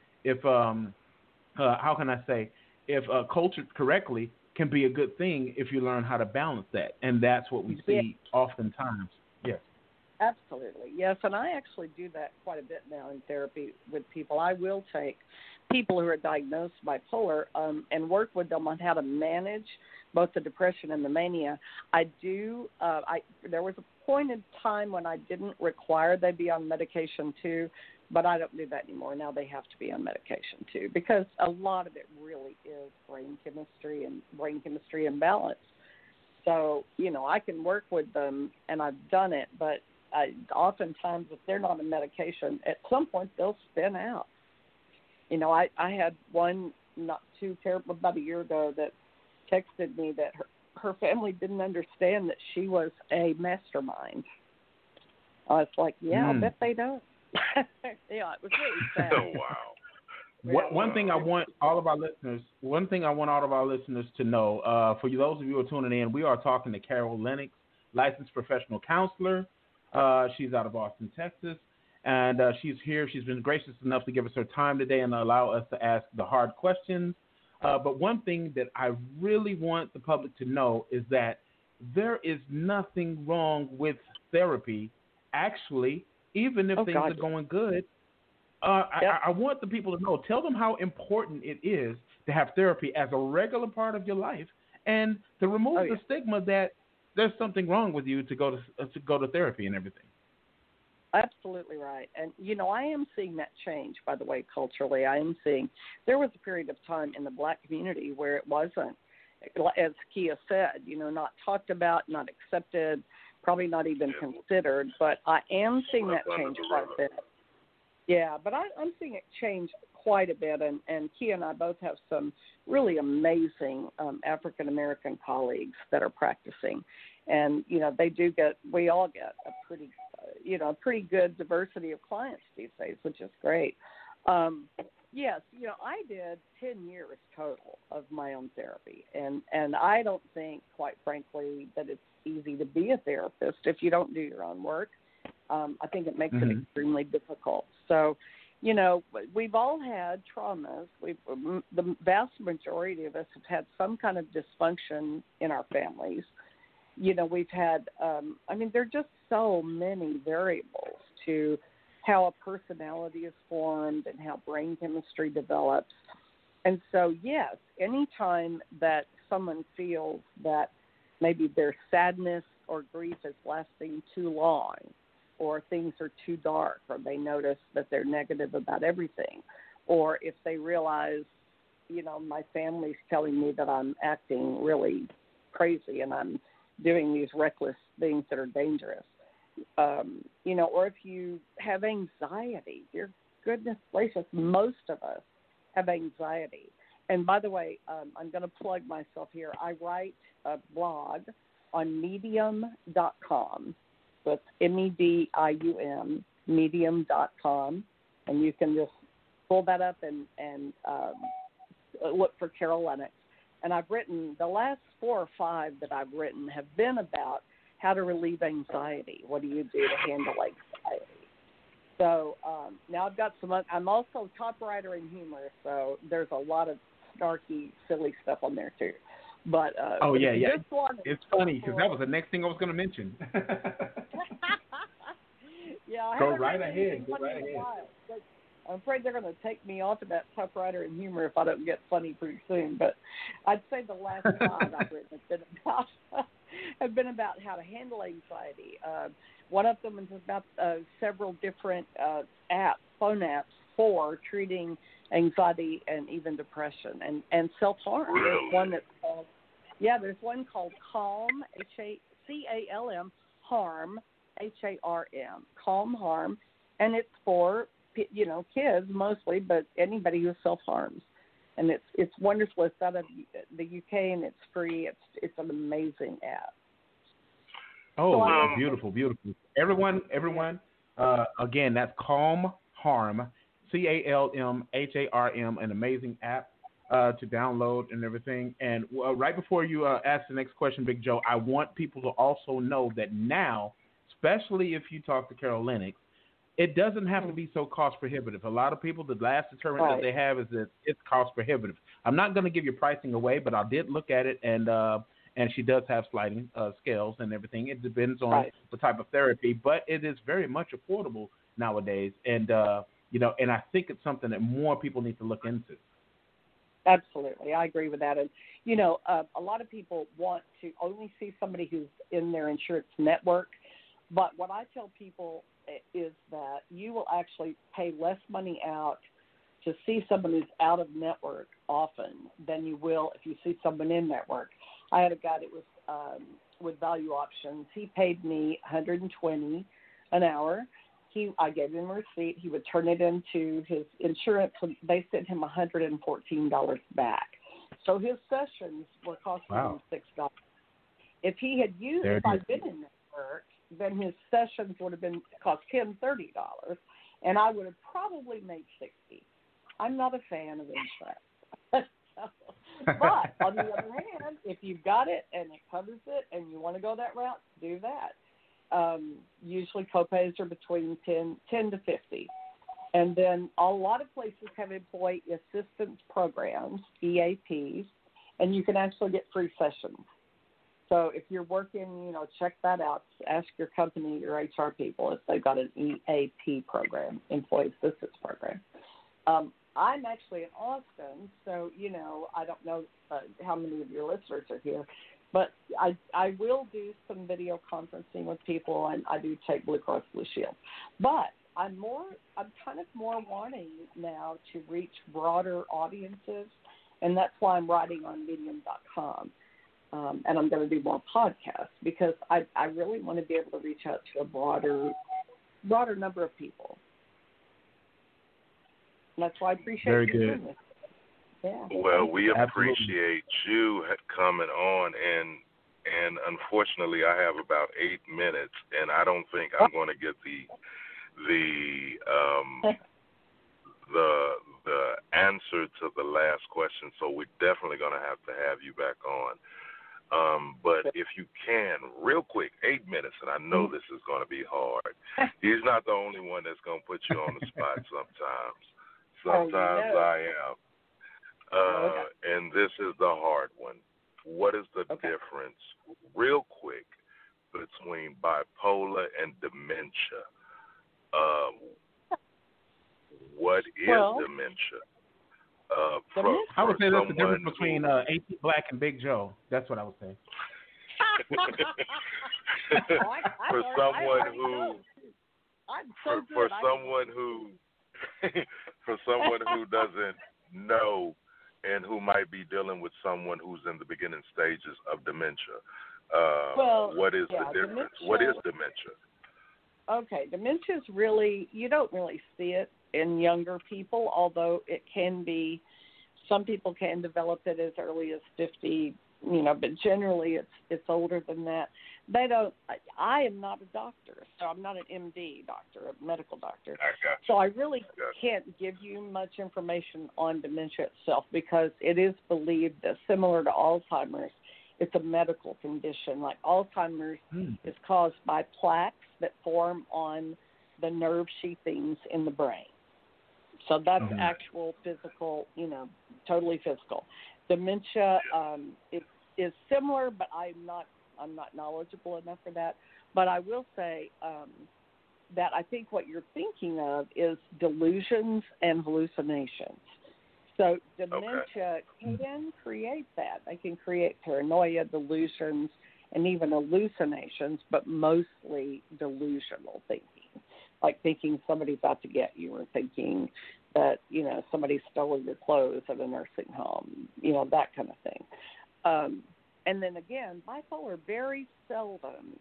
how can I say, if cultured correctly, can be a good thing if you learn how to balance that, and that's what we see oftentimes. Yes. Absolutely, yes, and I actually do that quite a bit now in therapy with people. I will take people who are diagnosed bipolar and work with them on how to manage both the depression and the mania. I do. There was a point in time when I didn't require they be on medication too, but I don't do that anymore. Now they have to be on medication too, because a lot of it really is brain chemistry and balance. So, I can work with them, and I've done it, but oftentimes if they're not on medication, at some point they'll spin out. I had one not too terrible about a year ago that texted me that her family didn't understand that she was a mastermind. I was like, I bet they don't. It was really sad. Oh, wow. One thing I want all of our listeners to know, for those of you who are tuning in, we are talking to Carol Lennox, licensed professional counselor. She's out of Austin, Texas, and she's here. She's been gracious enough to give us her time today and allow us to ask the hard questions. But one thing that I really want the public to know is that there is nothing wrong with therapy. Actually, even if things are going good, I want the people to know. Tell them how important it is to have therapy as a regular part of your life, and to remove the stigma that there's something wrong with you to go to therapy and everything. Absolutely right. And, I am seeing that change, by the way, culturally. I am seeing there was a period of time in the Black community where it wasn't, as Kia said, not talked about, not accepted, probably not even considered. But I am seeing that change quite a bit. Yeah, but I'm seeing it change quite a bit. And Kia and I both have some really amazing African-American colleagues that are practicing. And, we all get a pretty good diversity of clients these days, which is great. Yes, I did 10 years total of my own therapy. And I don't think, quite frankly, that it's easy to be a therapist if you don't do your own work. I think it makes it extremely difficult. So, we've all had traumas. The vast majority of us have had some kind of dysfunction in our families. We've had, there are just so many variables to how a personality is formed and how brain chemistry develops. And so, yes, anytime that someone feels that maybe their sadness or grief is lasting too long, or things are too dark, or they notice that they're negative about everything, or if they realize, my family's telling me that I'm acting really crazy and I'm doing these reckless things that are dangerous, or if you have anxiety, dear goodness gracious, most of us have anxiety. And by the way, I'm going to plug myself here. I write a blog on Medium.com. So it's MEDIUM, Medium.com, and you can just pull that up and look for Carol Lennox. And I've written, the last 4 or 5 that I've written have been about how to relieve anxiety. What do you do to handle anxiety? So now I've got I'm also a top writer in humor, so there's a lot of snarky, silly stuff on there too. But it's funny because that was the next thing I was going to mention. Yeah, Go right ahead. I'm afraid they're going to take me off of that tough writer in humor if I don't get funny pretty soon. But I'd say the last 5 I've written have been about how to handle anxiety. One of them is about several different phone apps for treating anxiety and even depression and self-harm. There's one that's called, there's one called Calm, CALM, Harm, HARM, Calm Harm, and it's for, kids mostly, but anybody who self-harms. And it's wonderful. It's out of the UK and it's free. It's an amazing app. Oh, so beautiful. Everyone, again, that's Calm Harm, CALMHARM, an amazing app to download and everything. And right before you ask the next question, Big Joe, I want people to also know that now, especially if you talk to Carol Lennox, it doesn't have to be so cost prohibitive. A lot of people, the last deterrent that they have is that it's cost prohibitive. I'm not going to give your pricing away, but I did look at it, and she does have sliding scales and everything. It depends on the type of therapy, but it is very much affordable nowadays. And and I think it's something that more people need to look into. Absolutely, I agree with that. And a lot of people want to only see somebody who's in their insurance network, but what I tell people is that you will actually pay less money out to see someone who's out of network often than you will if you see someone in network. I had a guy that was with Value Options. He paid me $120 an hour. I gave him a receipt. He would turn it into his insurance. They sent him $114 back. So his sessions were costing him $6. If he had if I'd been in network, then his sessions would have cost him $30, and I would have probably made $60. I'm not a fan of insurance. But on the other hand, if you've got it and it covers it and you want to go that route, do that. Usually copays are between 10 to 50. And then a lot of places have employee assistance programs, EAPs, and you can actually get free sessions. So if you're working, check that out. Ask your company, your HR people, if they've got an EAP program, employee assistance program. I'm actually in Austin, so, I don't know how many of your listeners are here, But I will do some video conferencing with people, and I do take Blue Cross Blue Shield. But I'm kind of more wanting now to reach broader audiences, and that's why I'm writing on Medium.com. And I'm going to do more podcasts because I really want to be able to reach out to a broader number of people. And that's why I appreciate Very you good. doing this. Yeah. Well, we Absolutely. appreciate you coming on, and unfortunately, I have about 8 minutes, and I don't think I'm going to get the answer to the last question. So we're definitely going to have you back on. But if you can, real quick, 8 minutes, and I know this is going to be hard. He's not the only one that's going to put you on the spot sometimes. Sometimes I am. And this is the hard one. What is the difference, real quick, between bipolar and dementia? What is dementia? I would say that's the difference between A.T. Black and Big Joe. That's what I would say. For someone who doesn't know and who might be dealing with someone who's in the beginning stages of dementia, what is the difference? Dementia, what is dementia? Okay, dementia is really, you don't really see it in younger people, although it can be, some people can develop it as early as 50, but generally it's older than that. They don't, I am not a doctor, so I'm not an MD doctor, a medical doctor. So I really can't give you much information on dementia itself because it is believed that similar to Alzheimer's, it's a medical condition. Like Alzheimer's is caused by plaques that form on the nerve sheathings in the brain. So that's actual physical, totally physical. Dementia is similar, but I'm not knowledgeable enough for that. But I will say that I think what you're thinking of is delusions and hallucinations. So dementia can create that. They can create paranoia, delusions, and even hallucinations, but mostly delusional thinking. Like thinking somebody's out to get you or thinking that, somebody stole your clothes at a nursing home, that kind of thing. And then again, bipolar, very seldom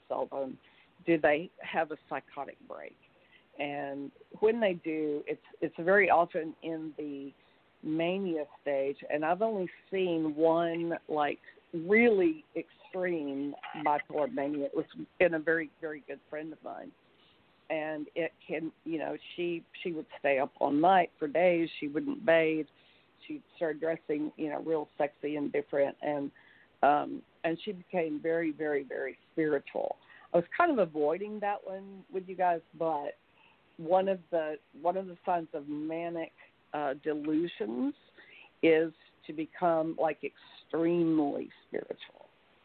do they have a psychotic break. And when they do, it's very often in the mania stage. And I've only seen one, really extreme bipolar mania. It was in a very, very good friend of mine. And it can, she would stay up all night for days. She wouldn't bathe. She'd start dressing, real sexy and different. And she became very, very, very spiritual. I was kind of avoiding that one with you guys, but one of the signs of manic delusions is to become extremely spiritual.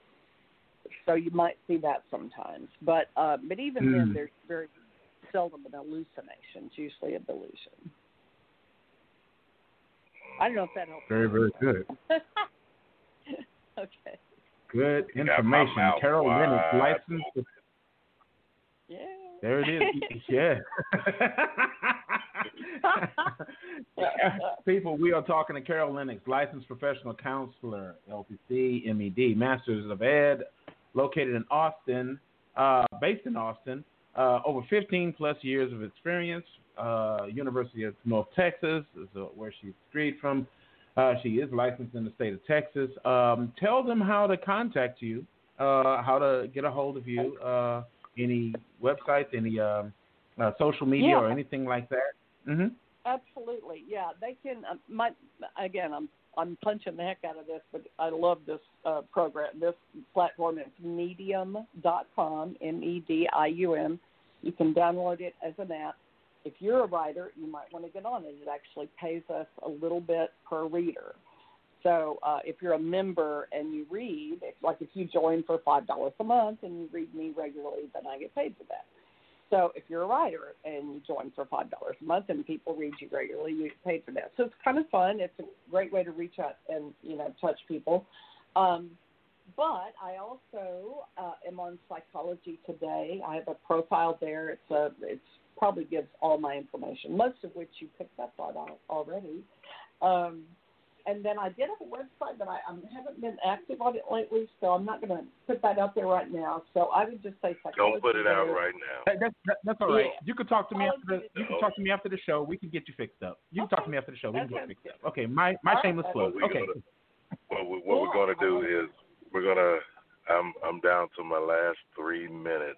So you might see that sometimes, but even then, there's very seldom an hallucination. It's usually a delusion. I don't know if that helps. Very, very good. Okay. Good information. Carol Lennox, licensed. Yeah. There it is. Yeah. People, we are talking to Carol Lennox, licensed professional counselor, LPC, MED, Masters of Ed, located in Austin, based in Austin, over 15 plus years of experience. University of North Texas is where she's degreed from. She is licensed in the state of Texas. Tell them how to contact you, how to get a hold of you, any websites, any social media or anything like that. Mm-hmm. Absolutely, yeah. They can. I'm punching the heck out of this, but I love this program, this platform. It's Medium.com, Medium. You can download it as an app. If you're a writer, you might want to get on it. It actually pays us a little bit per reader. So if you're a member and you read, if you join for $5 a month and you read me regularly, then I get paid for that. So if you're a writer and you join for $5 a month and people read you regularly, you get paid for that. So it's kind of fun. It's a great way to reach out and, touch people. But I also am on Psychology Today. I have a profile there. It's probably gives all my information, most of which you picked up on already. And then I did have a website, but I haven't been active on it lately, so I'm not going to put that out there right now. So I would just say Psychology Don't put it out Today. right now. That's all right. Yeah. You can talk to me after the show. We can get you fixed up. You can talk to me after the show. We can get you fixed up. Okay, my shameless plug. Okay. What we're going to do is I'm down to my last 3 minutes.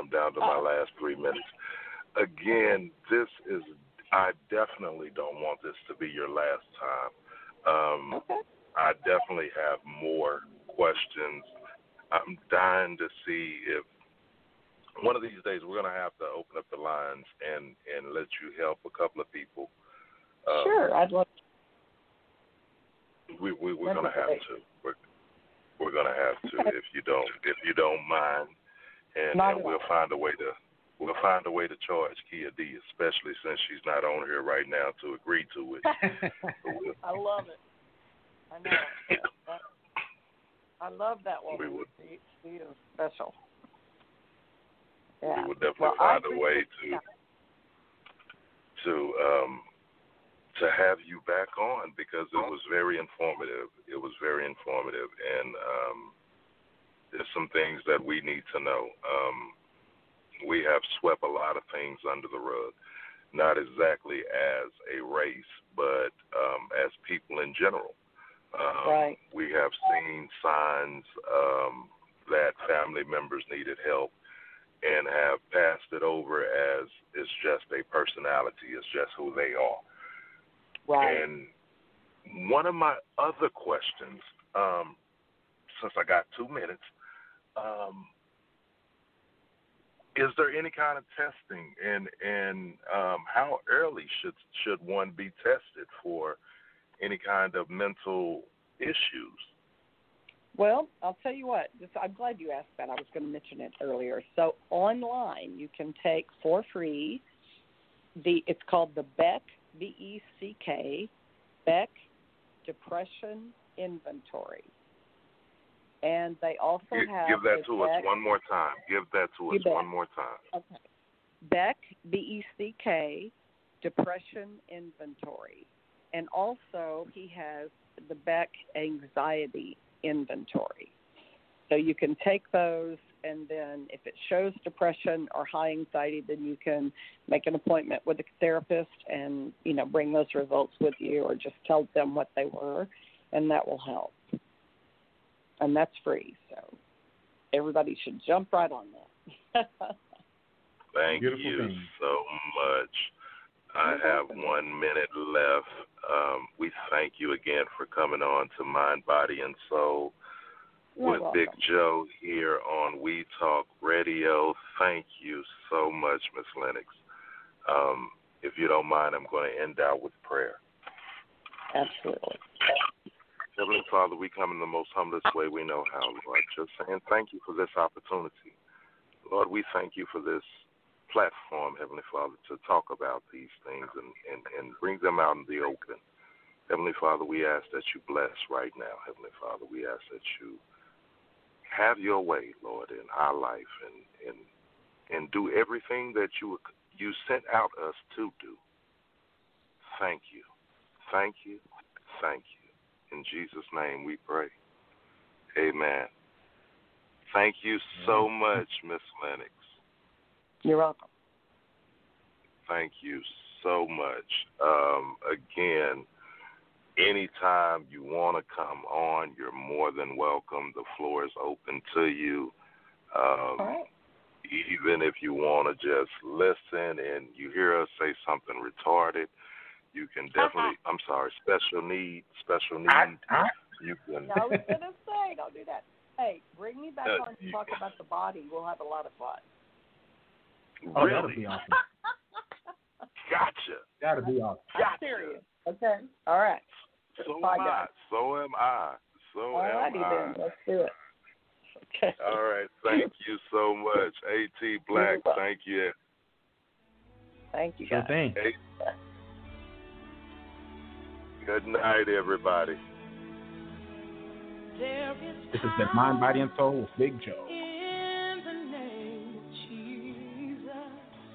Again, I definitely don't want this to be your last time. I definitely have more questions. I'm dying to see if one of these days we're going to have to open up the lines and let you help a couple of people. Sure, I'd love to. We're going to have to. We're going to have to if you don't mind, and we'll find a way to charge Kia D, especially since she's not on here right now to agree to it. I love it. I know. I love that woman. She is special. Yeah. We would definitely find a way to have you back on because it was very informative. And there's some things that we need to know. We have swept a lot of things under the rug, not exactly as a race, but as people in general. Right. We have seen signs that family members needed help and have passed it over as it's just a personality, it's just who they are. Right. And one of my other questions, since I got 2 minutes, is there any kind of testing, and how early should one be tested for any kind of mental issues? Well, I'll tell you what. I'm glad you asked that. I was going to mention it earlier. So online, you can take for free. It's called the Beck, BECK, Beck Depression Inventory. And they also have... Give that to us one more time. Okay. Beck, BECK, Depression Inventory. And also he has the Beck Anxiety Inventory. So you can take those, and then if it shows depression or high anxiety, then you can make an appointment with a therapist and, bring those results with you or just tell them what they were, and that will help. And that's free, so everybody should jump right on that. Thank you so much. I have 1 minute left. We thank you again for coming on to Mind, Body, and Soul with Big Joe here on We Talk Radio. Thank you so much, Miss Lennox. If you don't mind, I'm going to end out with prayer. Absolutely. Heavenly Father, we come in the most humblest way we know how, Lord, just saying thank you for this opportunity. Lord, we thank you for this platform, Heavenly Father, to talk about these things and bring them out in the open. Heavenly Father, we ask that you bless right now. Heavenly Father, we ask that you have your way, Lord, in our life and do everything that you sent out us to do. Thank you. Thank you. Thank you. In Jesus' name we pray. Amen. Thank you so much, Miss Lennox. You're welcome. Thank you so much. Again, anytime you want to come on, you're more than welcome. The floor is open to you. Even if you want to just listen and you hear us say something retarded, you can definitely, special need. You can. I was going to say, don't do that. Hey, bring me back on to talk about the body. We'll have a lot of fun. Oh, really? That'll be awesome. Gotcha. That'll be awesome. I'm serious. Okay. All right. So Bye, am I. guys. So am I. All righty then. Let's do it. Okay. All right. Thank you so much. A.T. Black, thank you. Thank you, Sure guys. thing. Good night, everybody. This has been Mind, Body, and Soul with Big Joe. In the name of Jesus,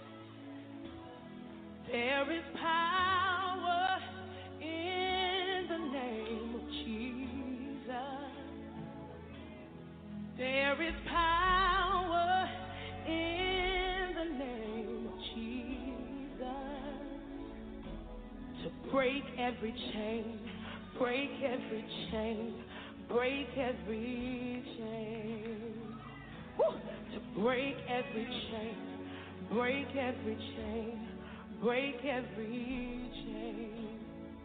there is power in the name of Jesus. There is power in the name of Jesus to break every chain, break every chain, break every chain. Woo! To break every chain, break every chain, break every chain.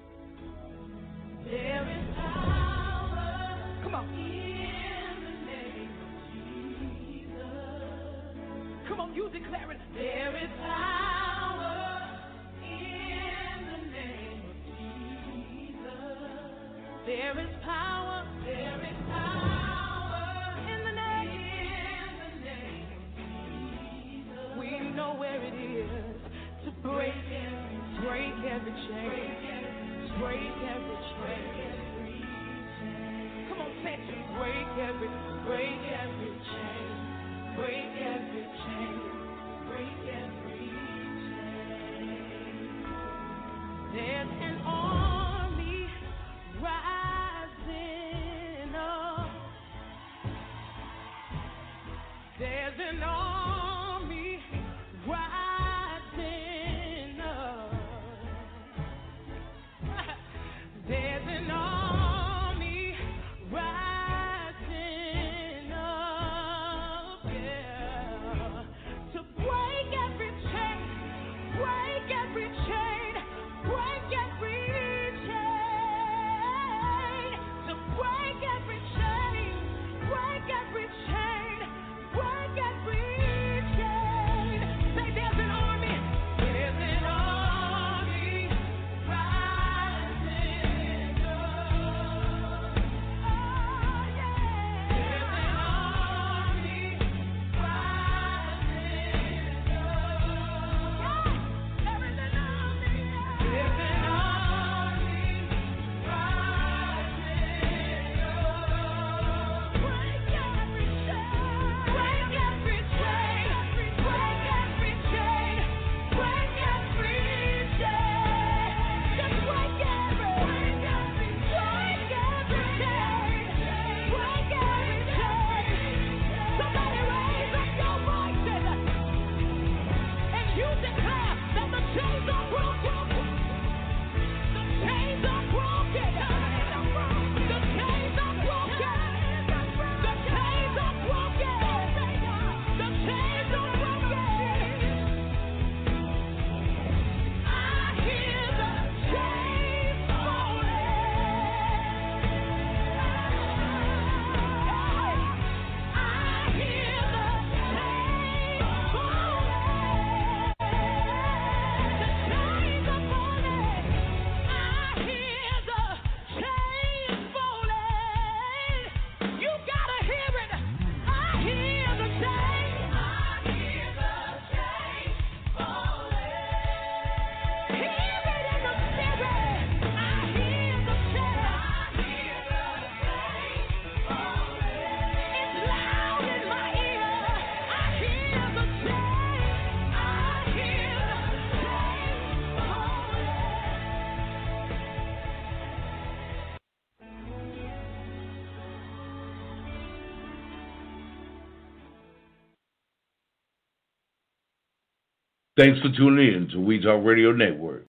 There is power. Come on. In the name of Jesus. Come on, you declare it. There is power in the name of Jesus. There is power. There is power in the name of Jesus. We know where it is to break every chain, break every chain. Come on, say it. Break every chain, break every chain, break every chain. There's an army rising up. There's an army rising up. There's an army rising up, yeah, to break every chain, break every chain, break every chain, to break every chain, break every chain, break every chain. Say there's an army rising up. Oh yeah. There's an army rising up. There is an army. There's an army rising up. Break every chain, break every chain, break every chain, break every chain. Just break every chain, break every chain. Somebody raise up your voices and you declare that the chains are broken. The chains are broken. The chains are broken. The chains are broken. The chains are broken. I hear the chains falling. I hear the chains falling. The chains are falling. I hear the chains falling. You gotta hear it. I hear the chains. I hear the chains falling. Hear it in the spirit. I hear the chains. I hear the chains falling. It's loud in my ear. I hear the chains. I hear the chains Thanks for tuning in to We Talk Radio Network.